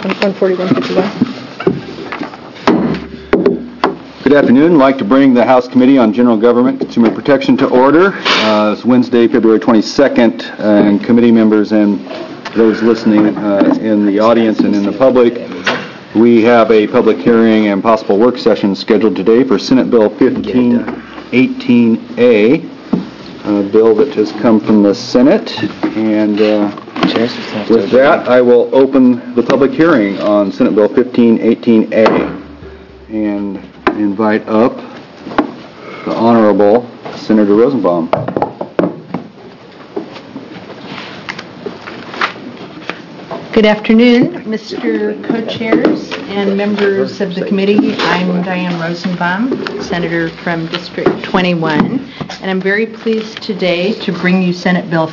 141.51. Good afternoon. I'd like to bring the House Committee on General Government Consumer Protection to order. It's Wednesday, February 22nd, and committee members and those listening in the audience and in the public, we have a public hearing and possible work session scheduled today for Senate Bill 1518A, a bill that has come from the Senate. And with that, I will open the public hearing on Senate Bill 1518A and invite up the Honorable Senator Rosenbaum. Good afternoon, Mr. Co-Chairs and members of the committee. I'm Diane Rosenbaum, Senator from District 21, and I'm very pleased today to bring you Senate Bill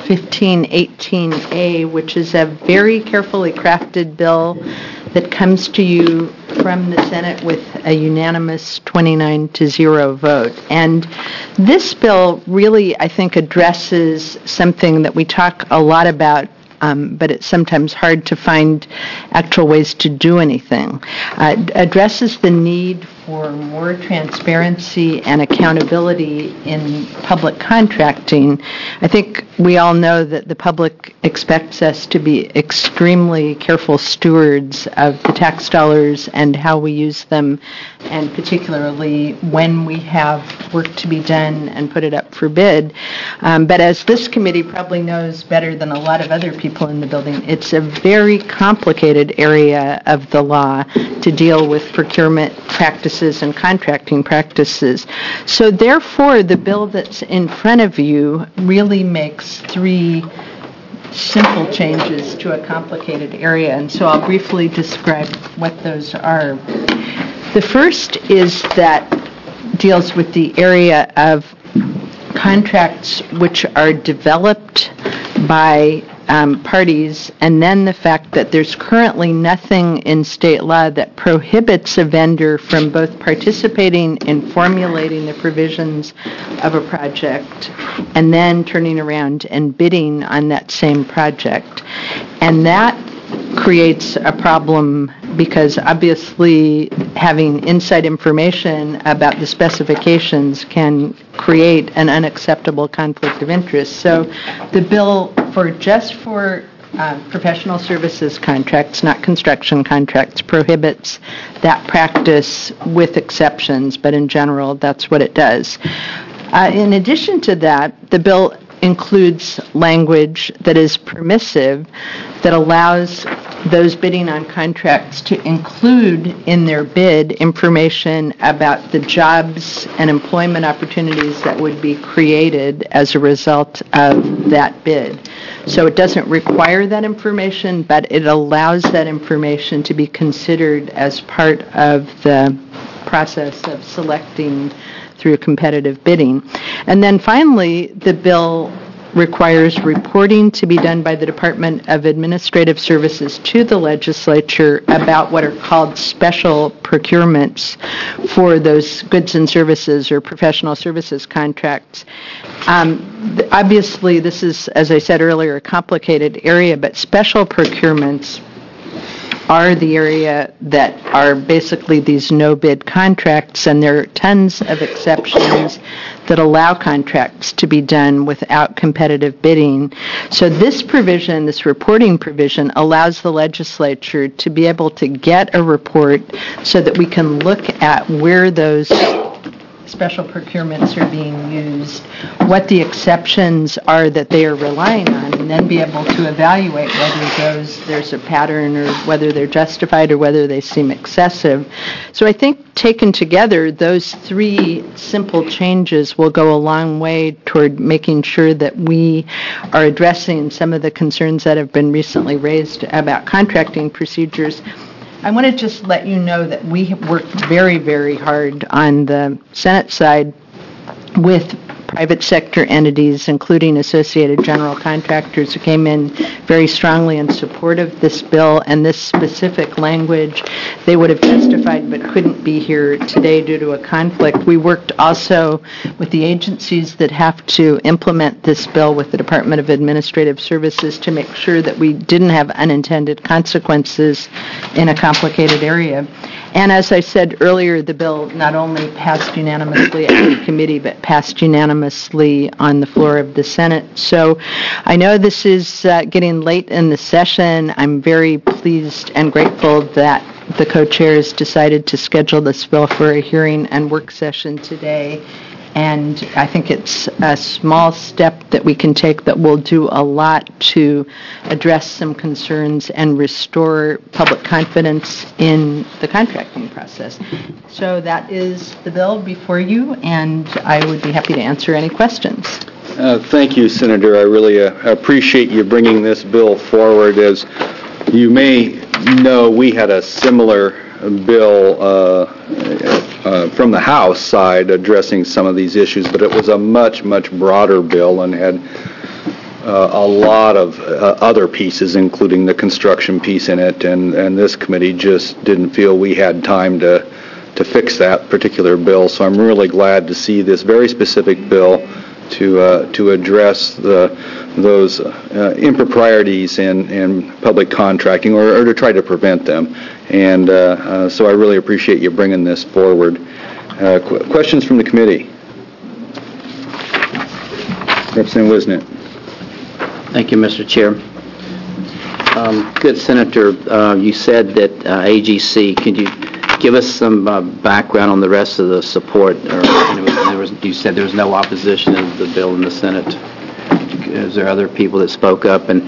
1518A, which is a very carefully crafted bill that comes to you from the Senate with a unanimous 29-0 vote. And this bill really, I think, addresses something that we talk a lot about, but it's sometimes hard to find actual ways to do anything. Addresses the need for more transparency and accountability in public contracting. I think we all know that the public expects us to be extremely careful stewards of the tax dollars and how we use them, and particularly when we have work to be done and put it up for bid. But as this committee probably knows better than a lot of other people in the building, it's a very complicated area of the law to deal with procurement practices and contracting practices. So therefore, the bill that's in front of you really makes three simple changes to a complicated area, and so I'll briefly describe what those are. The first is that deals with the area of contracts which are developed by parties, and then the fact that there's currently nothing in state law that prohibits a vendor from both participating in formulating the provisions of a project and then turning around and bidding on that same project. And that creates a problem because obviously having inside information about the specifications can create an unacceptable conflict of interest. So the bill just for professional services contracts, not construction contracts, prohibits that practice with exceptions, but in general that's what it does. In addition to that, the bill includes language that is permissive that allows those bidding on contracts to include in their bid information about the jobs and employment opportunities that would be created as a result of that bid. So it doesn't require that information, but it allows that information to be considered as part of the process of selecting through competitive bidding. And then finally, the bill requires reporting to be done by the Department of Administrative Services to the legislature about what are called special procurements for those goods and services or professional services contracts. Obviously, this is, as I said earlier, a complicated area, but special procurements are the area that are basically these no-bid contracts, and there are tons of exceptions that allow contracts to be done without competitive bidding. So this provision, this reporting provision, allows the legislature to be able to get a report so that we can look at where those special procurements are being used, what the exceptions are that they are relying on, and then be able to evaluate whether there's a pattern or whether they're justified or whether they seem excessive. So I think taken together, those three simple changes will go a long way toward making sure that we are addressing some of the concerns that have been recently raised about contracting procedures. I want to just let you know that we have worked very, very hard on the Senate side with private sector entities, including Associated General Contractors, who came in very strongly in support of this bill and this specific language. They would have testified but couldn't be here today due to a conflict. We worked also with the agencies that have to implement this bill with the Department of Administrative Services to make sure that we didn't have unintended consequences in a complicated area. And as I said earlier, the bill not only passed unanimously at the committee, but passed unanimously on the floor of the Senate. So I know this is getting late in the session. I'm very pleased and grateful that the co-chairs decided to schedule this bill for a hearing and work session today. And I think it's a small step that we can take that will do a lot to address some concerns and restore public confidence in the contracting process. So that is the bill before you, and I would be happy to answer any questions. Thank you, Senator. I really appreciate you bringing this bill forward. As you may know, we had a similar bill from the House side addressing some of these issues, but it was a much, much broader bill and had a lot of other pieces, including the construction piece in it, and this committee just didn't feel we had time to fix that particular bill. So I'm really glad to see this very specific bill to address those improprieties in public contracting or to try to prevent them. And so I really appreciate you bringing this forward. Questions from the committee? Representative Wisnet. Thank you, Mr. Chair. Good Senator, you said that AGC, could you give us some background on the rest of the support? You said there was no opposition to the bill in the Senate. Is there other people that spoke up? And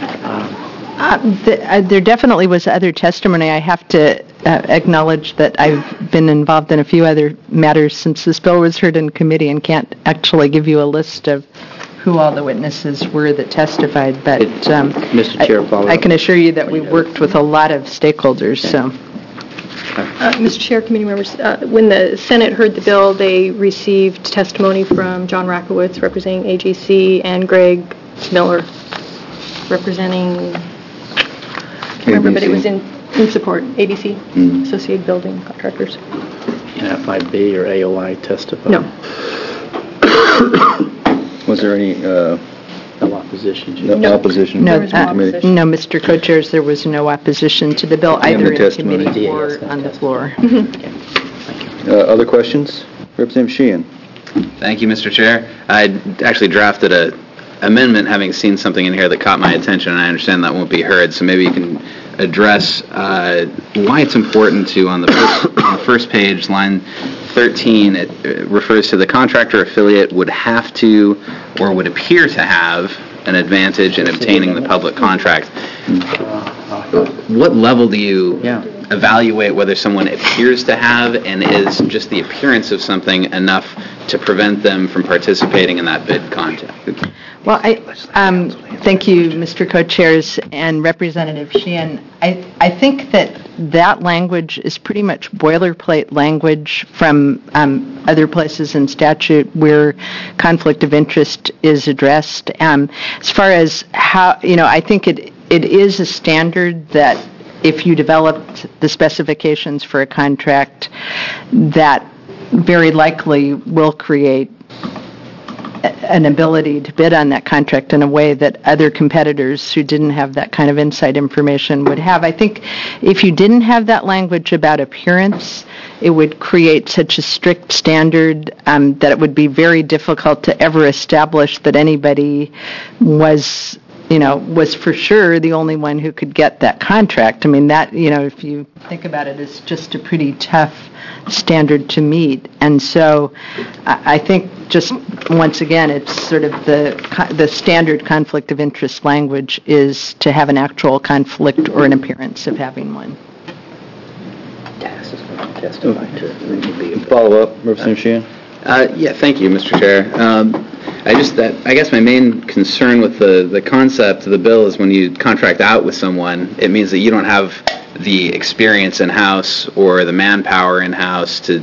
there definitely was other testimony. I have to acknowledge that I've been involved in a few other matters since this bill was heard in committee and can't actually give you a list of who all the witnesses were that testified, but Mr. Chair, I can assure you that we worked with a lot of stakeholders. So, Mr. Chair, committee members, when the Senate heard the bill, they received testimony from John Rakowitz representing AGC and Greg Miller representing, I can't remember, but it was in support, ABC, Associated Building Contractors. NFIB or AOI testified? No. Was there any No opposition? no opposition? no, There was no opposition. no, Mr. Co-Chairs, there was no opposition to the bill either the in testimony. committee Yeah, or yes, on the floor. Other questions? Representative Sheehan. Thank you, Mr. Chair. I actually drafted a amendment having seen something in here that caught my attention, and I understand that won't be heard, so maybe you can address why it's important to, on the first page, line 13, it refers to the contractor affiliate would have to or would appear to have an advantage in obtaining the public contract. What level do you evaluate whether someone appears to have, and is just the appearance of something enough to prevent them from participating in that bid contract? Well, thank you, Mr. Co-Chairs and Representative Sheehan. I think that language is pretty much boilerplate language from other places in statute where conflict of interest is addressed. As far as how, I think it is a standard that if you developed the specifications for a contract, that very likely will create an ability to bid on that contract in a way that other competitors who didn't have that kind of inside information would have. I think if you didn't have that language about appearance, it would create such a strict standard that it would be very difficult to ever establish that anybody was for sure the only one who could get that contract. I mean, that, if you think about it, is just a pretty tough standard to meet. And so I think just once again, it's sort of the standard conflict of interest language is to have an actual conflict or an appearance of having one. Follow up, Representative Sheehan. Yeah, thank you, Mr. Chair. I guess my main concern with the concept of the bill is when you contract out with someone, it means that you don't have the experience in-house or the manpower in-house to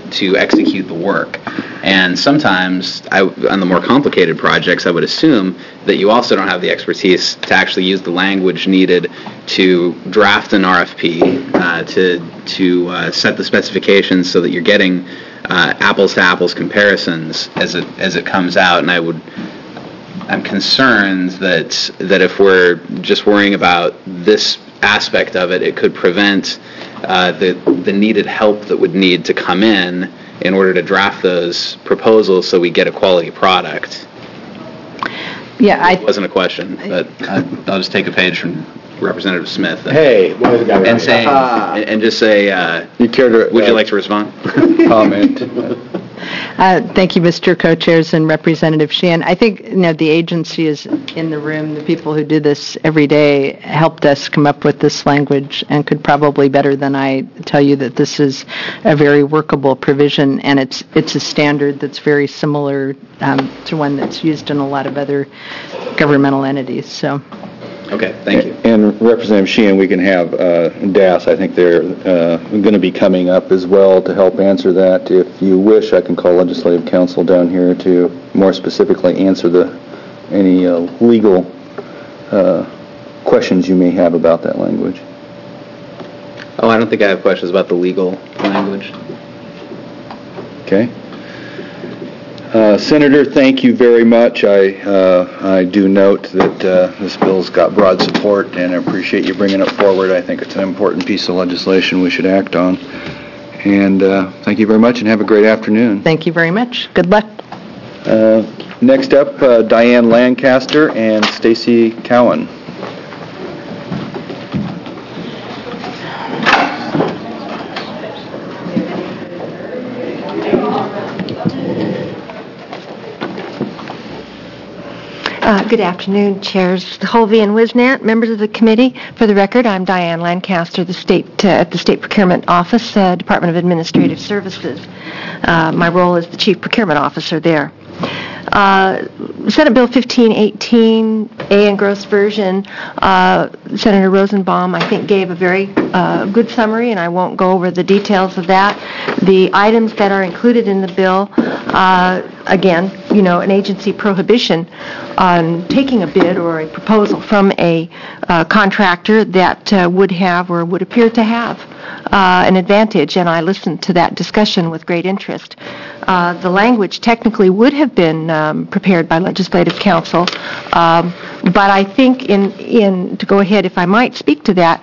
to execute the work. And sometimes, on the more complicated projects, I would assume that you also don't have the expertise to actually use the language needed to draft an RFP, to set the specifications so that you're getting apples-to-apples comparisons as it comes out. And I'm concerned that if we're just worrying about this aspect of it, it could prevent the needed help that would need to come in order to draft those proposals so we get a quality product. Yeah, It wasn't a question, but I'll just take a page from Representative Smith and say, and just say, You care to... would you like to respond? Comment? Thank you, Mr. Co-Chairs and Representative Sheehan. I think the agency is in the room. The people who do this every day helped us come up with this language and could probably better than I tell you that this is a very workable provision, and it's a standard that's very similar to one that's used in a lot of other governmental entities. So. Okay, thank you. And Representative Sheehan, we can have DAS. I think they're going to be coming up as well to help answer that. If you wish, I can call Legislative Counsel down here to more specifically answer any legal questions you may have about that language. Oh, I don't think I have questions about the legal language. Okay. Senator, thank you very much. I do note that this bill's got broad support, and I appreciate you bringing it forward. I think it's an important piece of legislation we should act on. And thank you very much, and have a great afternoon. Thank you very much. Good luck. Next up, Diane Lancaster and Stacy Cowan. Good afternoon, Chairs Holvey and Wisnat, members of the committee. For the record, I'm Diane Lancaster, at the State Procurement Office, Department of Administrative Services. My role is the Chief Procurement Officer there. Senate Bill 1518, engrossed version, Senator Rosenbaum, I think, gave a very good summary, and I won't go over the details of that. The items that are included in the bill, again, an agency prohibition on taking a bid or a proposal from a contractor that would have or would appear to have an advantage, and I listened to that discussion with great interest. The language technically would have been prepared by Legislative Counsel, but I think to go ahead, if I might speak to that,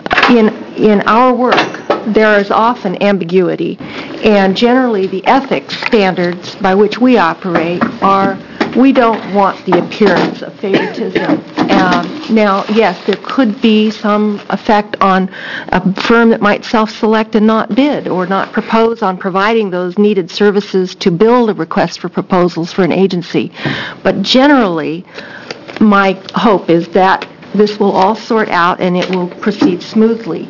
in our work, there is often ambiguity, and generally the ethics standards by which we operate are we don't want the appearance of favoritism. Now, yes, there could be some effect on a firm that might self-select and not bid or not propose on providing those needed services to build a request for proposals for an agency. But generally, my hope is that this will all sort out and it will proceed smoothly.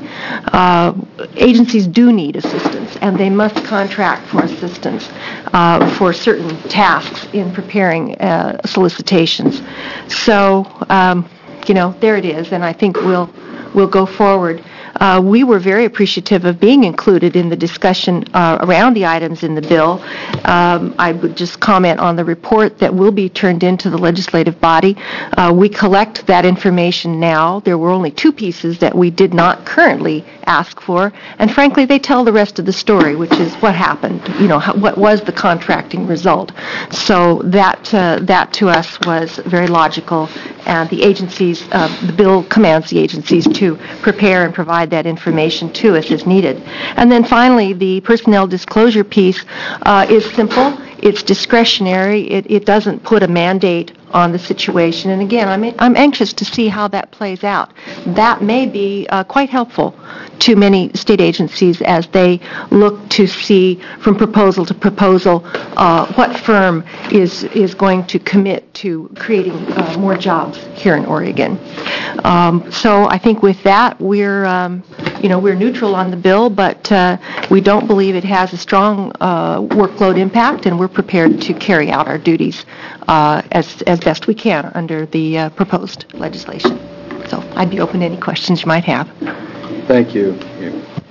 Agencies do need assistance, and they must contract for assistance for certain tasks in preparing solicitations. So, there it is, and I think we'll go forward. We were very appreciative of being included in the discussion around the items in the bill. I would just comment on the report that will be turned into the legislative body. We collect that information now. There were only two pieces that we did not currently ask for, and frankly, they tell the rest of the story, which is what happened, what was the contracting result. So that to us was very logical, and the agencies, the bill commands the agencies to prepare and provide that information to us as needed. And then finally, the personnel disclosure piece is simple. It's discretionary. It doesn't put a mandate on the situation. And again, I'm anxious to see how that plays out. That may be quite helpful to many state agencies as they look to see from proposal to proposal what firm is going to commit to creating more jobs here in Oregon. So I think with that, we're neutral on the bill, but we don't believe it has a strong workload impact, and we're prepared to carry out our duties as best we can under the proposed legislation. So I'd be open to any questions you might have. Thank you.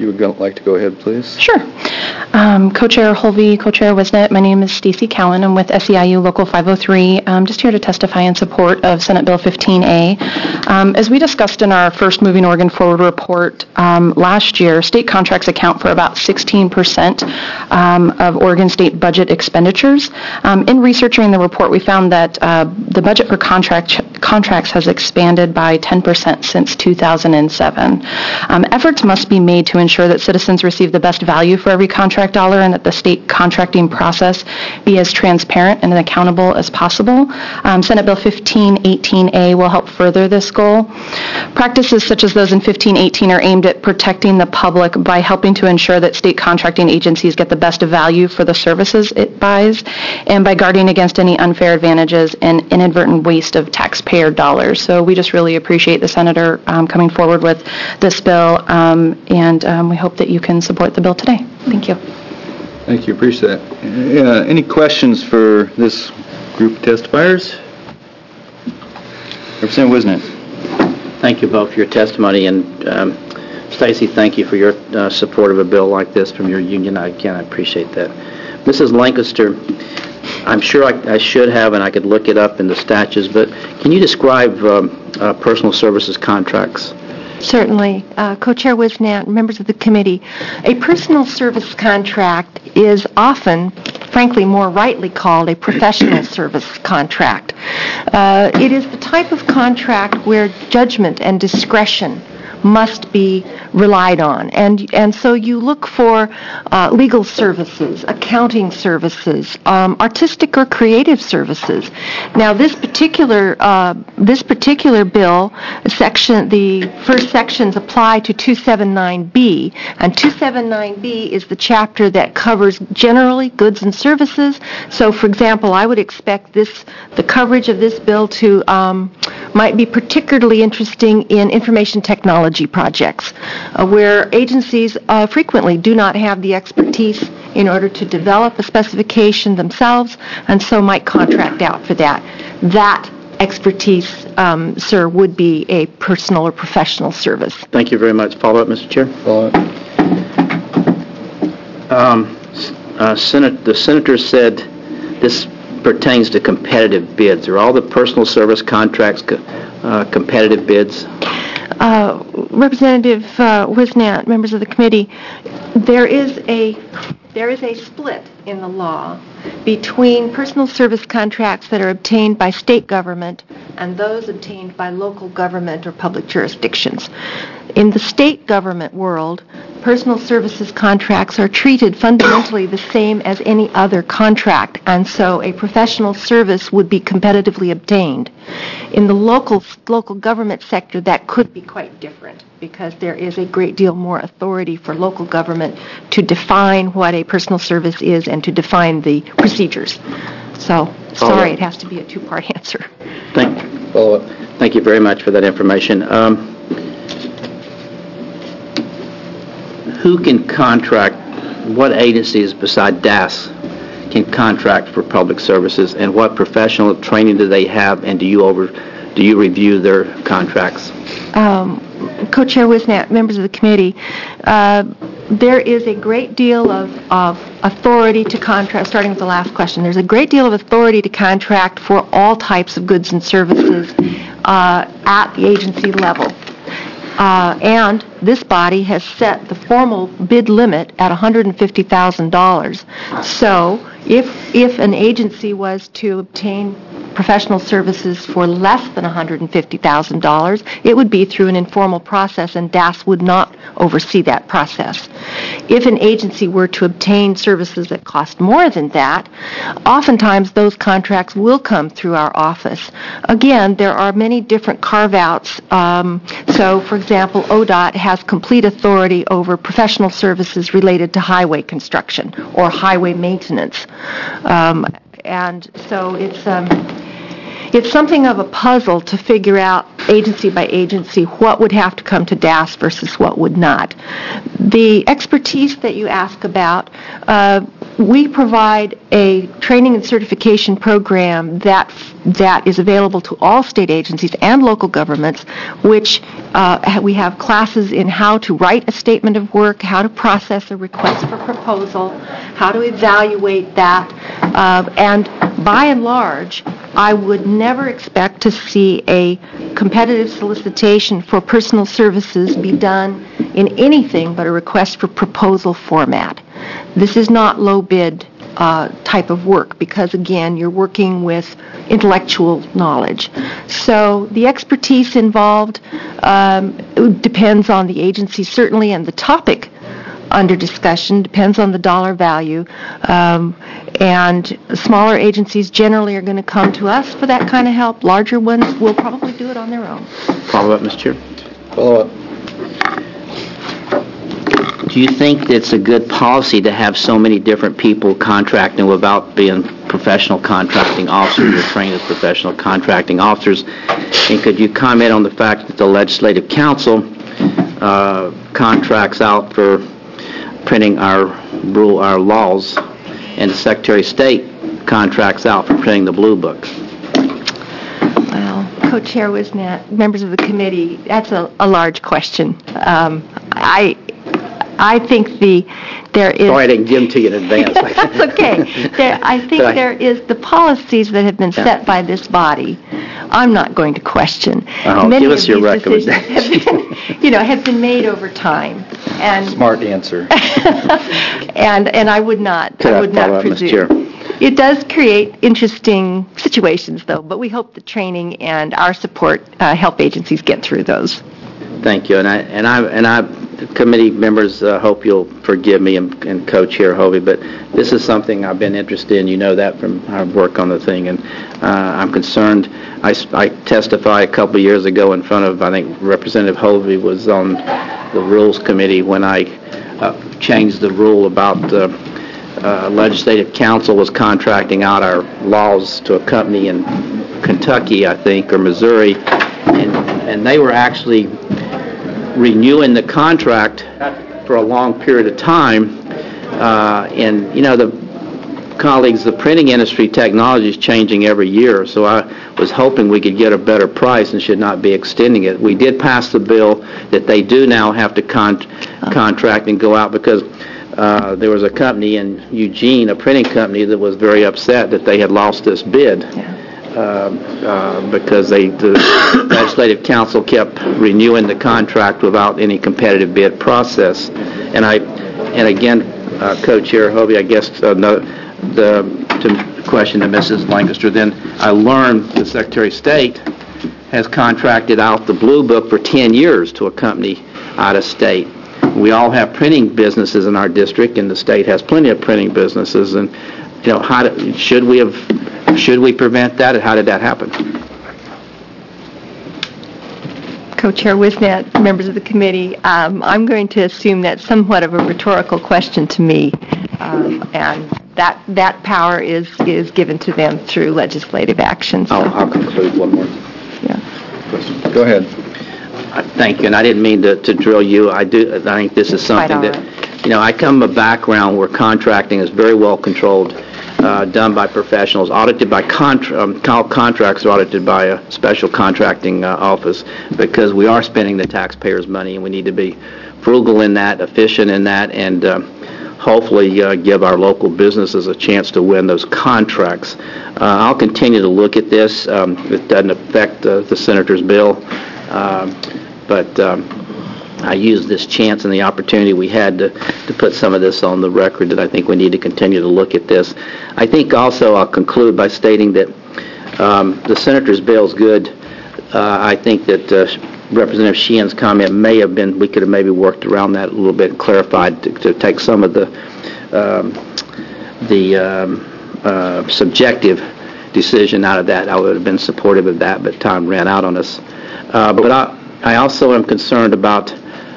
you would like to go ahead, please. Sure. Co-Chair Holvey, Co-Chair Wisnet, my name is Stacy Cowan. I'm with SEIU Local 503. I'm just here to testify in support of Senate Bill 15A. As we discussed in our first Moving Oregon Forward report last year, state contracts account for about 16% of Oregon state budget expenditures. In researching the report, we found that the budget for contracts has expanded by 10% since 2007. Efforts must be made to ensure that citizens receive the best value for every contract dollar and that the state contracting process be as transparent and accountable as possible. Senate Bill 1518A will help further this goal. Practices such as those in 1518 are aimed at protecting the public by helping to ensure that state contracting agencies get the best value for the services it buys and by guarding against any unfair advantages and inadvertent waste of taxpayer dollars. So we just really appreciate the Senator coming forward with this bill, and we hope that you can support the bill today. Thank you. Thank you. Appreciate that. Any questions for this group of testifiers? Representative Wisnet. Thank you both for your testimony, and Stacy, thank you for your support of a bill like this from your union. Again, I appreciate that. Mrs. Lancaster, I'm sure I should have, and I could look it up in the statutes, but can you describe personal services contracts? Certainly. Co-Chair Wisnant, members of the committee, a personal service contract is often, frankly, more rightly called a professional service contract. It is the type of contract where judgment and discretion must be relied on. And so you look for legal services, accounting services, artistic or creative services. Now, this particular bill, the first sections apply to 279B, and 279B is the chapter that covers generally goods and services. So, for example, I would expect the coverage of this bill to might be particularly interesting in information technology projects, where agencies frequently do not have the expertise in order to develop a specification themselves, and so might contract out for that. That expertise, sir, would be a personal or professional service. Thank you very much. Follow up, Mr. Chair? Follow up. The Senator said this pertains to competitive bids. Are all the personal service contracts competitive bids? Representative Wisnant, members of the committee, there is a split in the law between personal service contracts that are obtained by state government and those obtained by local government or public jurisdictions. In the state government world, personal services contracts are treated fundamentally the same as any other contract, and so a professional service would be competitively obtained. In the local government sector, that could be quite different because there is a great deal more authority for local government to define what a personal service is and to define the procedures. So, sorry, it has to be a two-part answer. Thank you very much for that information. Who can contract, what agencies beside DAS can contract for public services, and what professional training do they have, and do you review their contracts? Co-Chair Wisnant, members of the committee, there is a great deal of authority to contract, starting with the last question, there's a great deal of authority to contract for all types of goods and services at the agency level. And this body has set the formal bid limit at $150,000. So if an agency was to obtain professional services for less than $150,000, it would be through an informal process, and DAS would not oversee that process. If an agency were to obtain services that cost more than that, oftentimes those contracts will come through our office. Again, there are many different carve-outs. So, for example, ODOT has complete authority over professional services related to highway construction or highway maintenance. And so it's something of a puzzle to figure out agency by agency what would have to come to DAS versus what would not. The expertise that you ask about, we provide a training and certification program that is available to all state agencies and local governments, which we have classes in how to write a statement of work, how to process a request for proposal, how to evaluate that, and by and large, I would never expect to see a competitive solicitation for personal services be done in anything but a request for proposal format. This is not low bid type of work because, again, you're working with intellectual knowledge. So the expertise involved depends on the agency, certainly, and the topic under discussion depends on the dollar value. And smaller agencies generally are going to come to us for that kind of help. Larger ones will probably do it on their own. Follow up, Mr. Chair. Follow up. Do you think it's a good policy to have so many different people contracting without being professional contracting officers or trained as professional contracting officers? And could you comment on the fact that the Legislative Council contracts out for printing our laws, and the Secretary of State contracts out for printing the Blue Book? Well, Co-Chair Wisnett, members of the committee, that's a large question. I think there is... Sorry I didn't give them to you in advance. That's okay. I think there is the policies that have been set by this body. I'm not going to question. Many give us of your these decisions recommendation. have been made over time. And Smart answer. and I would not presume. It does create interesting situations, though, but we hope the training and our support help agencies get through those. Thank you, and I committee members, hope you'll forgive me and Co-Chair Hovey, but this is something I've been interested in. You know that from our work on the thing, and I'm concerned. I testified a couple of years ago in front of, I think Representative Hovey was on the Rules Committee when I changed the rule about Legislative Council was contracting out our laws to a company in Kentucky, I think, or Missouri, and they were actually renewing the contract for a long period of time. And, you know, the colleagues, the printing industry technology is changing every year, so I was hoping we could get a better price and should not be extending it. We did pass the bill that they do now have to contract and go out because there was a company in Eugene, a printing company, that was very upset that they had lost this bid. Because the Legislative Council kept renewing the contract without any competitive bid process. And again, Co-Chair Hovey, I guess to question to Mrs. Lancaster, then I learned the Secretary of State has contracted out the Blue Book for 10 years to a company out of state. We all have printing businesses in our district, and the state has plenty of printing businesses. And you know, should we prevent that, and how did that happen? Co-Chair Wisnett, members of the committee, I'm going to assume that's somewhat of a rhetorical question to me, and that power is given to them through legislative action. So. I'll conclude one more. Yeah. Go ahead. Thank you, and I didn't mean to drill you. I think this is something that, you know, I come from a background where contracting is very well controlled, done by professionals, audited by contracts are audited by a special contracting office, because we are spending the taxpayers' money, and we need to be frugal in that, efficient in that, and hopefully give our local businesses a chance to win those contracts. I'll continue to look at this. It doesn't affect the Senator's bill, but I used this chance and the opportunity we had to put some of this on the record, that I think we need to continue to look at this. I think also I'll conclude by stating that the Senator's bill is good. I think that Representative Sheehan's comment may have been, we could have maybe worked around that a little bit and clarified to take some of the subjective decision out of that. I would have been supportive of that, but time ran out on us. But I also am concerned about,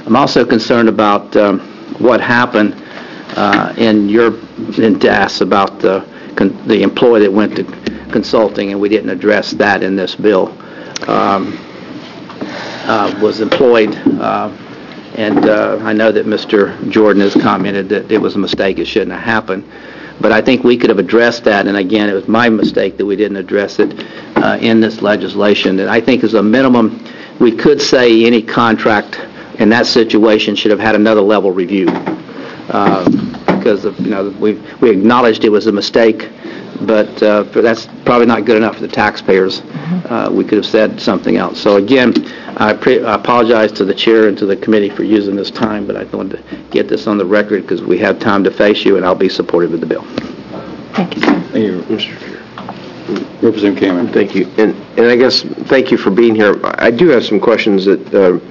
what happened in DAS about the employee that went to consulting, and we didn't address that in this bill. Was employed And I know that Mr. Jordan has commented that it was a mistake, it shouldn't have happened. But I think we could have addressed that, and again, it was my mistake that we didn't address it in this legislation. And I think as a minimum, we could say any contract in that situation should have had another level review. Because we acknowledged it was a mistake, but that's probably not good enough for the taxpayers. We could have said something else. So again, I apologize to the chair and to the committee for using this time, but I wanted to get this on the record because we have time to face you, and I'll be supportive of the bill. Thank you, sir. Thank you, Mr. Chair. Representative Cameron. Thank you. And I guess thank you for being here. I do have some questions that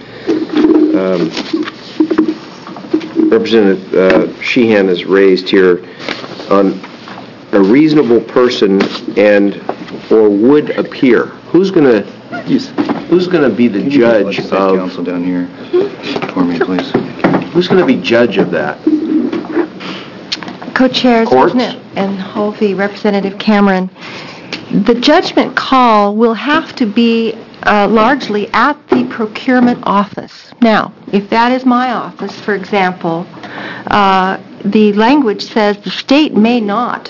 Representative Sheehan has raised here on a reasonable person and or would appear. Who's going to be the judge of counsel down here for me, please? Who's going to be judge of that? Co-chairs, Courts? Wisnett and Holvey, Representative Cameron, the judgment call will have to be largely at the procurement office. Now, if that is my office, for example, the language says the state may not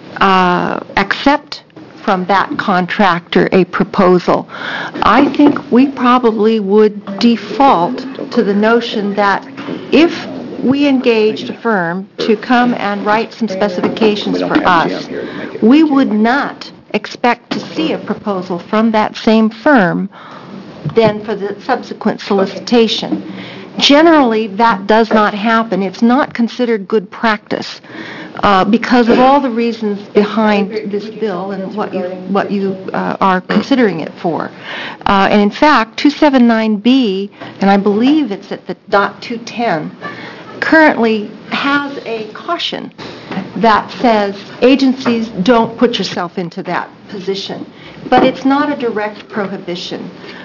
accept from that contractor a proposal. I think we probably would default to the notion that if we engaged a firm to come and write some specifications for us, we would not expect to see a proposal from that same firm then for the subsequent solicitation. Generally, that does not happen. It's not considered good practice because of all the reasons behind this bill and what you are considering it for. And in fact, 279B, and I believe it's at the .210, currently has a caution that says agencies don't put yourself into that position. But it's not a direct prohibition.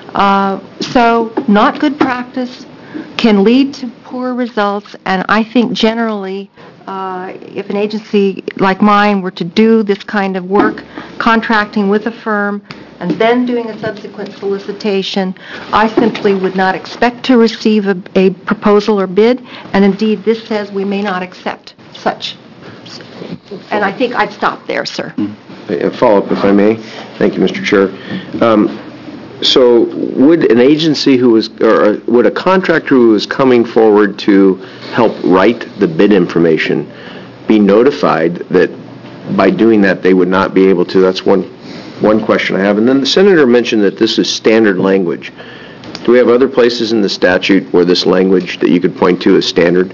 So not good practice, can lead to poor results, and I think generally if an agency like mine were to do this kind of work, contracting with a firm and then doing a subsequent solicitation, I simply would not expect to receive a proposal or bid, and indeed this says we may not accept such. And I think I'd stop there, sir. A follow-up, if I may. Thank you, Mr. Chair. So would an agency or would a contractor who is coming forward to help write the bid information be notified that by doing that they would not be able to? That's one question I have. And then the senator mentioned that this is standard language. Do we have other places in the statute where this language that you could point to is standard?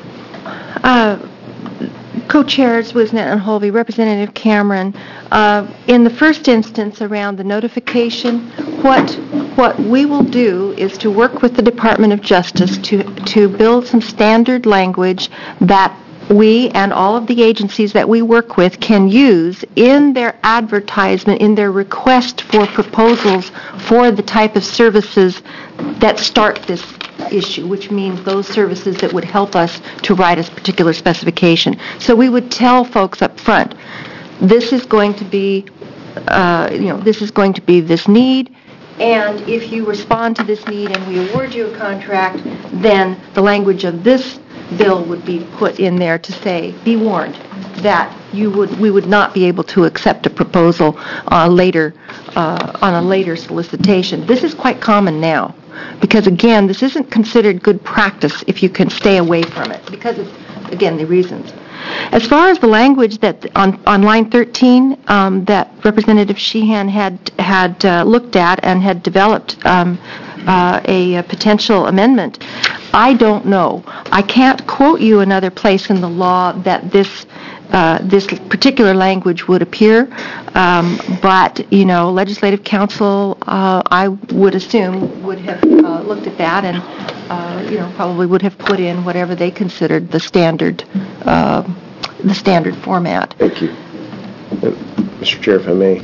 Co-chairs Wisnett and Holvey, Representative Cameron, in the first instance around the notification, what we will do is to work with the Department of Justice to build some standard language that we and all of the agencies that we work with can use in their advertisement, in their request for proposals for the type of services that start this issue, which means those services that would help us to write a particular specification. So we would tell folks up front, this is going to be, this is going to be this need, and if you respond to this need and we award you a contract, then the language of this bill would be put in there to say, be warned that we would not be able to accept a proposal on a later solicitation. This is quite common now. Because, again, this isn't considered good practice if you can stay away from it, because of, again, the reasons. As far as the language that on line 13 that Representative Sheehan had looked at and had developed a potential amendment, I don't know. I can't quote you another place in the law that this particular language would appear, but, Legislative Council, I would assume, would have looked at that and, probably would have put in whatever they considered the standard format. Thank you. Mr. Chair, if I may.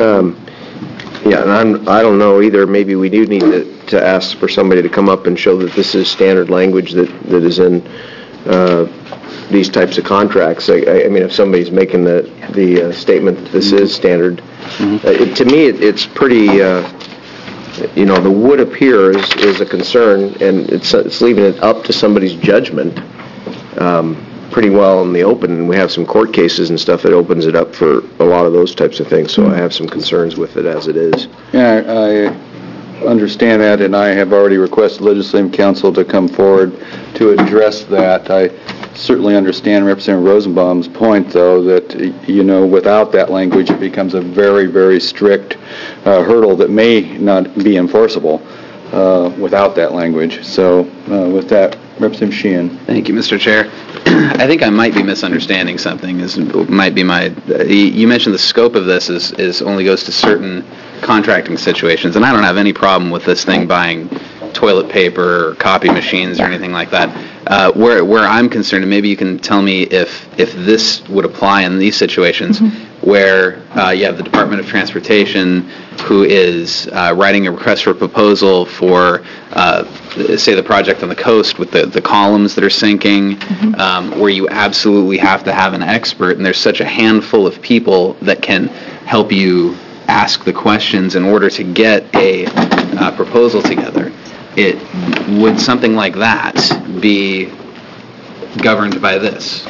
And I don't know either. Maybe we do need to ask for somebody to come up and show that this is standard language that is in these types of contracts. I mean, if somebody's making the statement, this is standard. To me, it's pretty the would appear is a concern, and it's leaving it up to somebody's judgment pretty well in the open, and we have some court cases and stuff that opens it up for a lot of those types of things, so I have some concerns with it as it is. Yeah, I understand that, and I have already requested Legislative Council to come forward to address that. I certainly understand Representative Rosenbaum's point, though, that, without that language, it becomes a very, very strict hurdle that may not be enforceable without that language. So with that, Representative Sheehan. Thank you, Mr. Chair. I think I might be misunderstanding something. You mentioned the scope of this is only goes to certain contracting situations, and I don't have any problem with this thing buying toilet paper or copy machines or anything like that. Where I'm concerned, and maybe you can tell me if this would apply in these situations, where you have the Department of Transportation who is writing a request for a proposal for, say, the project on the coast with the columns that are sinking, where you absolutely have to have an expert, and there's such a handful of people that can help you ask the questions in order to get a proposal together. Would something like that be governed by this?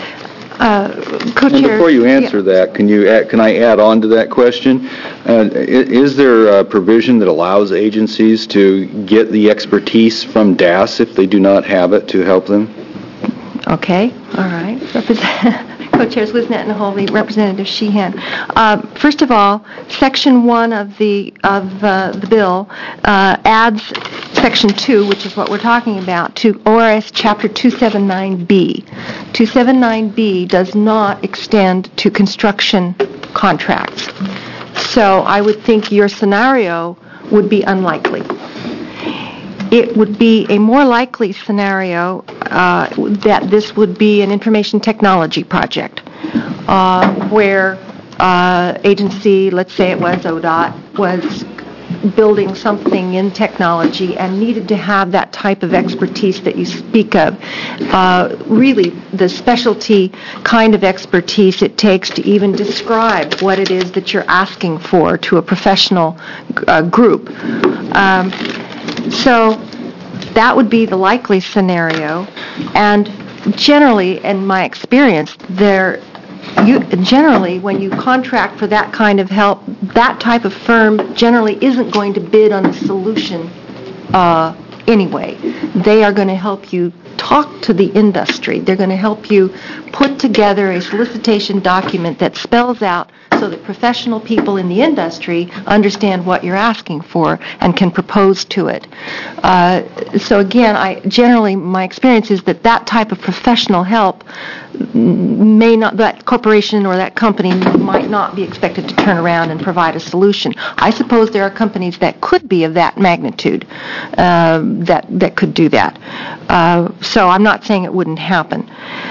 And before you answer that, can I add on to that question? Is there a provision that allows agencies to get the expertise from DAS if they do not have it to help them? Okay, all right. Co-Chairs Wisnet and Holvey, Representative Sheehan. First of all, Section 1 of the bill adds Section 2, which is what we're talking about, to ORS Chapter 279B. 279B does not extend to construction contracts. So I would think your scenario would be unlikely. It would be a more likely scenario that this would be an information technology project where agency, let's say it was ODOT, was building something in technology and needed to have that type of expertise that you speak of. Really, the specialty kind of expertise it takes to even describe what it is that you're asking for to a professional group. So that would be the likely scenario, and generally, in my experience, generally when you contract for that kind of help, that type of firm generally isn't going to bid on the solution anyway. They are going to help you talk to the industry. They're going to help you put together a solicitation document that spells out so that professional people in the industry understand what you're asking for and can propose to it. So again, generally my experience is that type of professional help that corporation or that company might not be expected to turn around and provide a solution. I suppose there are companies that could be of that magnitude that could do that. So I'm not saying it wouldn't happen.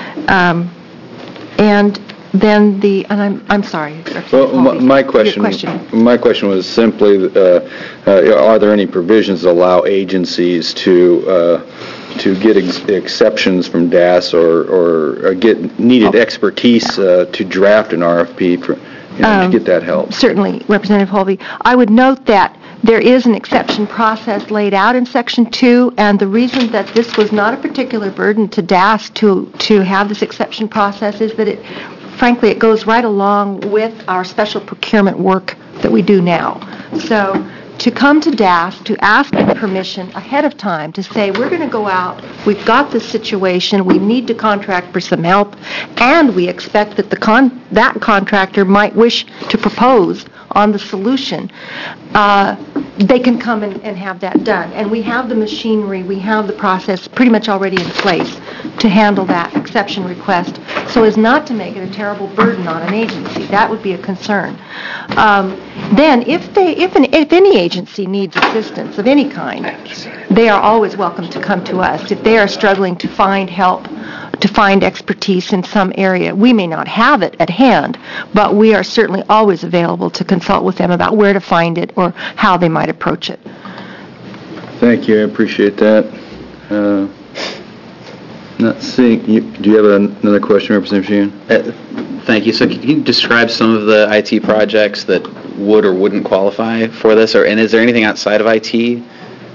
And then I'm sorry. Well, my question was simply, are there any provisions that allow agencies to get exceptions from DAS or get needed expertise to draft an RFP to get that help? Certainly, Representative Holvey. I would note that there is an exception process laid out in Section 2, and the reason that this was not a particular burden to DAS to have this exception process is that frankly, it goes right along with our special procurement work that we do now. So to come to DAS, to ask permission ahead of time to say, we're going to go out, we've got this situation, we need to contract for some help, and we expect that that contractor might wish to propose on the solution, they can come and have that done. And we have the machinery, we have the process pretty much already in place to handle that exception request so as not to make it a terrible burden on an agency. That would be a concern. Then if any agency needs assistance of any kind, they are always welcome to come to us. If they are struggling to find help, to find expertise in some area, we may not have it at hand, but we are certainly always available to consult with them about where to find it or how they might approach it. Thank you. I appreciate that. Not seeing. Do you have another question, Representative Sheehan? Thank you. So can you describe some of the IT projects that would or wouldn't qualify for this? And is there anything outside of IT?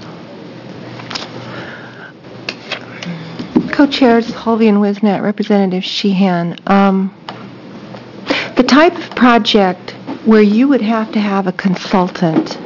Co-chairs Holvey and Wisnett, Representative Sheehan. The type of project where you would have to have a consultant.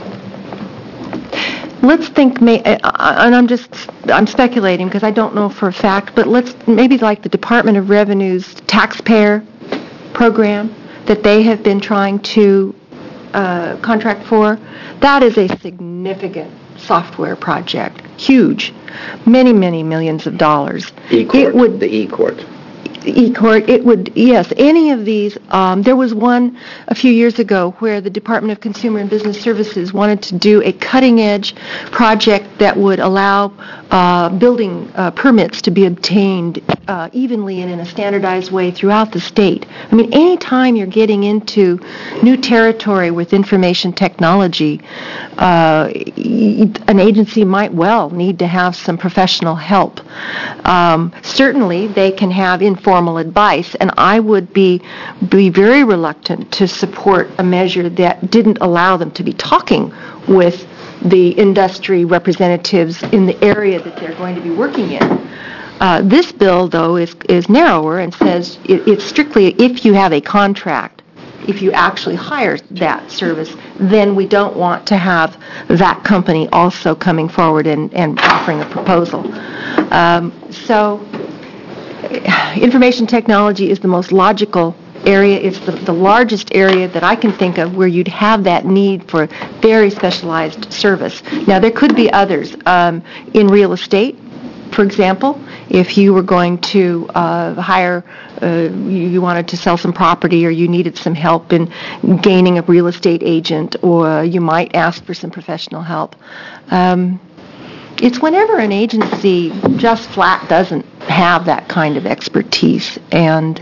Let's think, and I'm speculating because I don't know for a fact, but maybe like the Department of Revenue's taxpayer program that they have been trying to contract for. That is a significant software project, huge, many, many millions of dollars. E-court, the E-court. E-court, it would, yes, any of these. There was one a few years ago where the Department of Consumer and Business Services wanted to do a cutting-edge project that would allow building permits to be obtained evenly and in a standardized way throughout the state. I mean, any time you're getting into new territory with information technology, an agency might well need to have some professional help. Certainly, they can have informal advice, and I would be very reluctant to support a measure that didn't allow them to be talking with the industry representatives in the area that they're going to be working in. This bill, though, is narrower and says it's strictly if you have a contract, if you actually hire that service, then we don't want to have that company also coming forward and offering a proposal. So information technology is the most logical area. It's the largest area that I can think of where you'd have that need for very specialized service. Now, there could be others. In real estate, for example, if you were going to hire, you wanted to sell some property or you needed some help in gaining a real estate agent, or you might ask for some professional help. It's whenever an agency just flat doesn't have that kind of expertise. And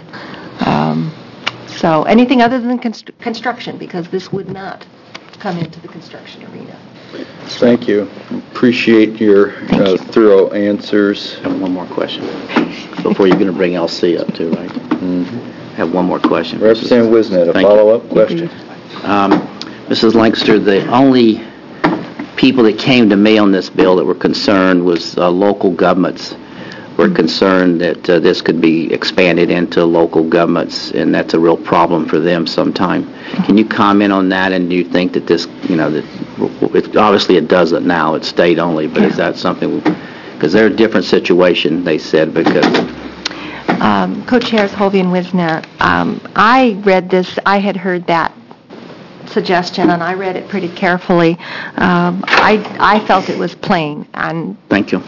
so anything other than construction, because this would not come into the construction arena. Thank you. Appreciate your thorough answers. I have one more question before you're going to bring LC up too, right? Mm-hmm. I have one more question. Representative Wisnett, a follow-up question. Mrs. Lancaster, the only people that came to me on this bill that were concerned was local governments were concerned that this could be expanded into local governments, and that's a real problem for them sometime. Can you comment on that, and do you think that this, obviously it doesn't now, it's state only, but is that something, because they're a different situation, they said, because... Co-chairs Holvey and Wisnett, I read this, I had heard that suggestion, and I read it pretty carefully. I felt it was plain. And thank you.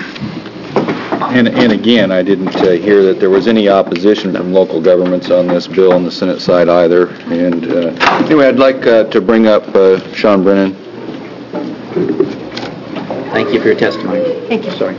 And again, I didn't hear that there was any opposition from local governments on this bill on the Senate side either. And anyway, I'd like to bring up Sean Brennan. Thank you for your testimony. Thank you. Sorry.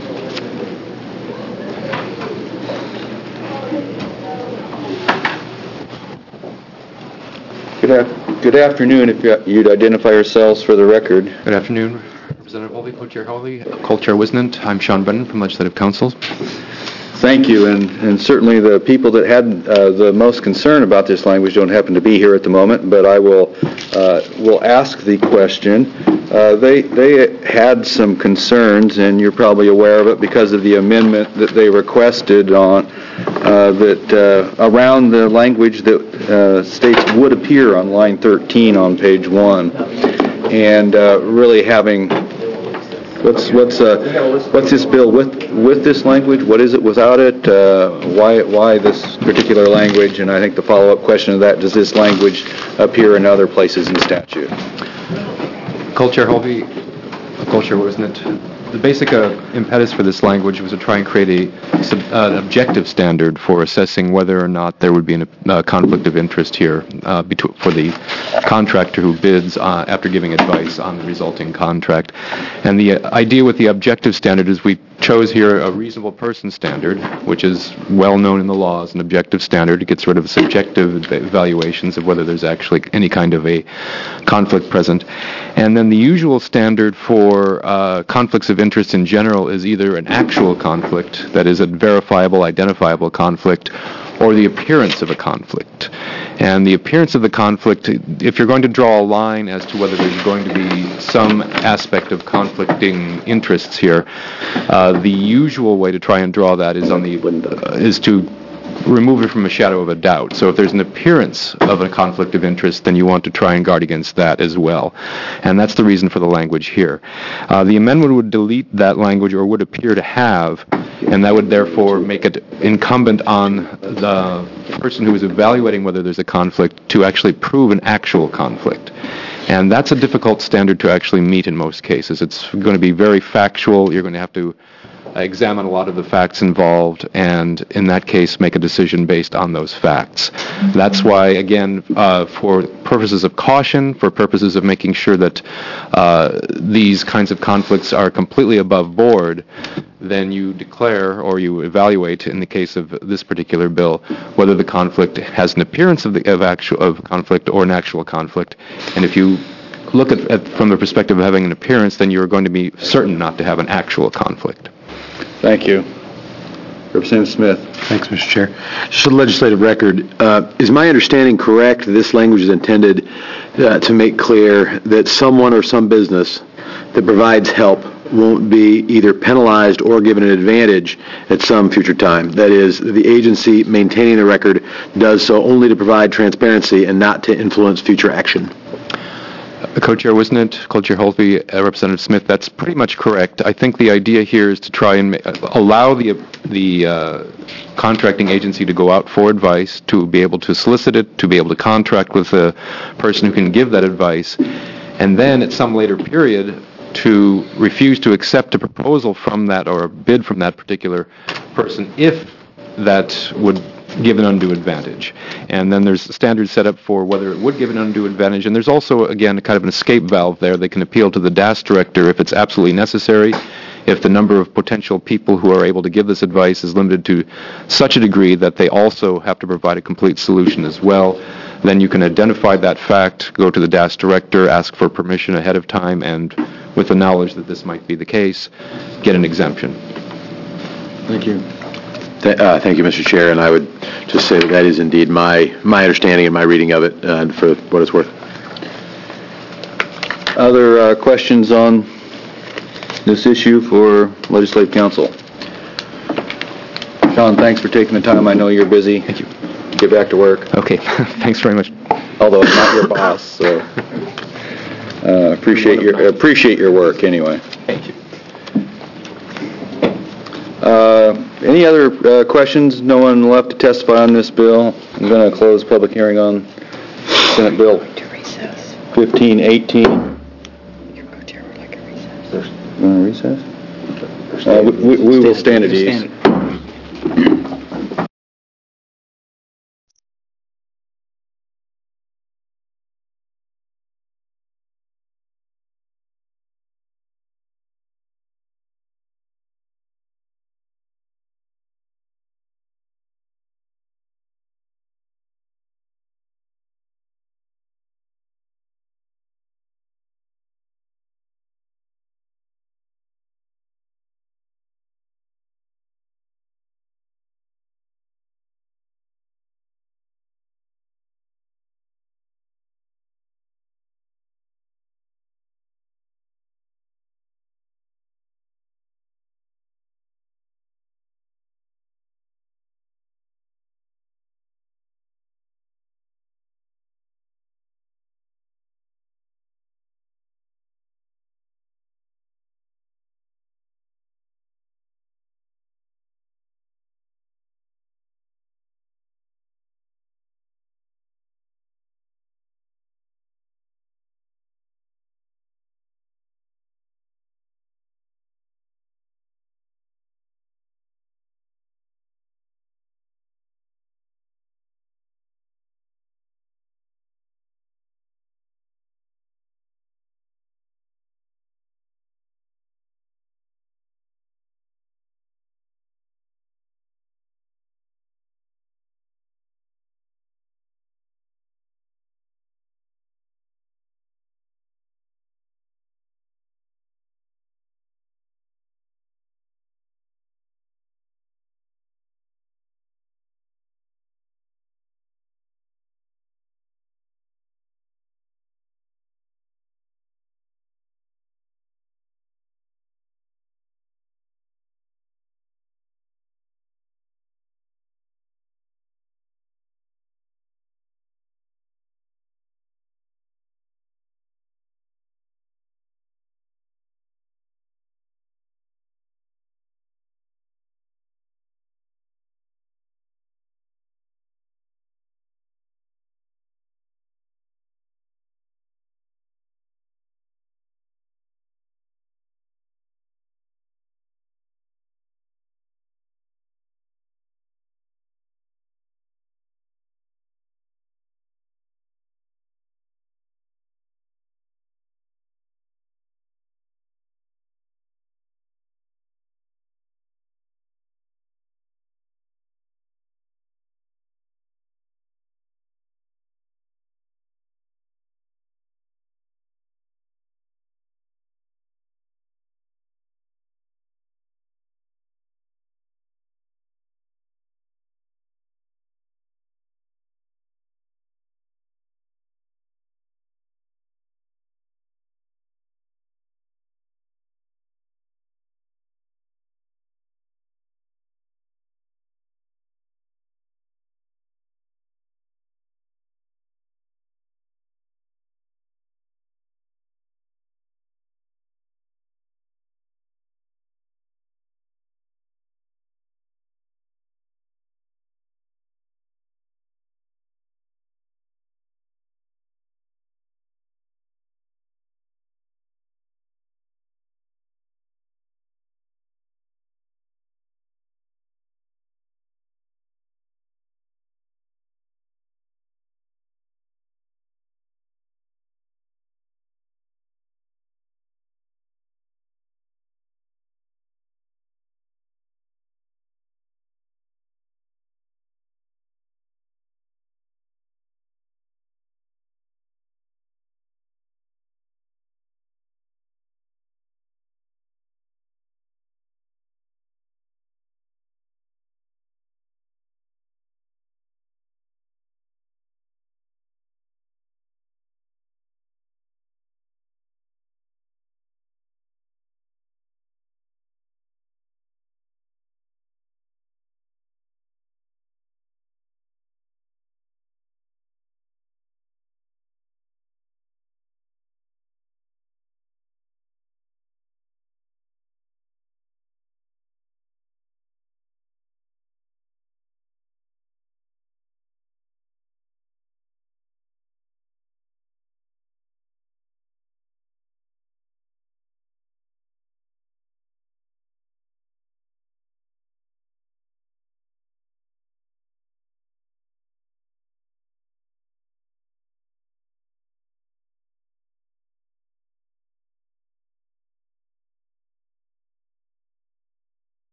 Good afternoon. If you'd identify yourselves for the record. Good afternoon, Representative Holvey, Co-Chair Holvey, Co-Chair Wisnett. I'm Sean Brennan from Legislative Council. Thank you, and certainly the people that had the most concern about this language don't happen to be here at the moment, but I will ask the question. They had some concerns, and you're probably aware of it because of the amendment that they requested on around the language that states would appear on line 13 on page 1, and really having what's this bill with this language? What is it without it? Why this particular language? And I think the follow-up question to that: does this language appear in other places in statute? Co-Chair Holvey, Co-Chair Wisnett. The basic impetus for this language was to try and create an objective standard for assessing whether or not there would be a conflict of interest here for the contractor who bids after giving advice on the resulting contract. And the idea with the objective standard is we chose here a reasonable person standard, which is well known in the law as an objective standard. It gets rid of subjective evaluations of whether there's actually any kind of a conflict present. And then the usual standard for conflicts of interest in general is either an actual conflict, that is a verifiable, identifiable conflict, or the appearance of a conflict. And the appearance of the conflict, if you're going to draw a line as to whether there's going to be some aspect of conflicting interests here, the usual way to try and draw that is to remove it from a shadow of a doubt. So if there's an appearance of a conflict of interest, then you want to try and guard against that as well. And that's the reason for the language here. The amendment would delete that language, or would appear to have, and that would therefore make it incumbent on the person who is evaluating whether there's a conflict to actually prove an actual conflict. And that's a difficult standard to actually meet in most cases. It's going to be very factual. You're going to have to examine a lot of the facts involved, and in that case make a decision based on those facts. That's why, again, for purposes of caution, for purposes of making sure that these kinds of conflicts are completely above board, then you declare or you evaluate, in the case of this particular bill, whether the conflict has an appearance of conflict or an actual conflict. And if you look at from the perspective of having an appearance, then you're going to be certain not to have an actual conflict. Thank you. Representative Smith. Thanks, Mr. Chair. Just for the legislative record, is my understanding correct that this language is intended to make clear that someone or some business that provides help won't be either penalized or given an advantage at some future time? That is, the agency maintaining the record does so only to provide transparency and not to influence future action. Co-Chair Wisnett, Co-Chair Holtby, Representative Smith, that's pretty much correct. I think the idea here is to try and allow the contracting agency to go out for advice, to be able to solicit it, to be able to contract with the person who can give that advice, and then at some later period to refuse to accept a proposal from that or a bid from that particular person if that would give an undue advantage. And then there's standards set up for whether it would give an undue advantage. And there's also, again, kind of an escape valve there. They can appeal to the DAS director if it's absolutely necessary. If the number of potential people who are able to give this advice is limited to such a degree that they also have to provide a complete solution as well, then you can identify that fact, go to the DAS director, ask for permission ahead of time, and with the knowledge that this might be the case, get an exemption. Thank you. Thank you, Mr. Chair, and I would just say that is indeed my understanding and my reading of it, for what it's worth. Other questions on this issue for Legislative Council? Sean, thanks for taking the time. I know you're busy. Thank you. Get back to work. Okay, thanks very much. Although I'm not your boss, so appreciate your work anyway. Thank you. Any other questions? No one left to testify on this bill. I'm going to close public hearing on Senate Bill 1518. Your co-chair would like a recess. You want a recess? We will stand at ease.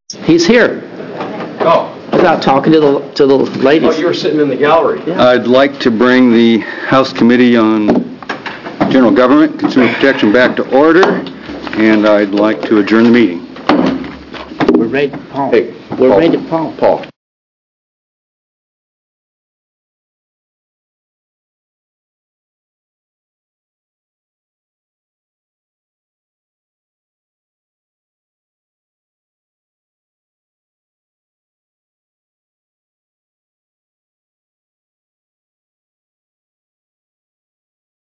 He's here. Oh. I was out talking to the ladies. were sitting in the gallery. I'd like to bring the House Committee on General Government, Consumer Protection back to order, and I'd like to adjourn the meeting. We're ready, Paul. Hey, We're Paul. ready, Paul. Paul.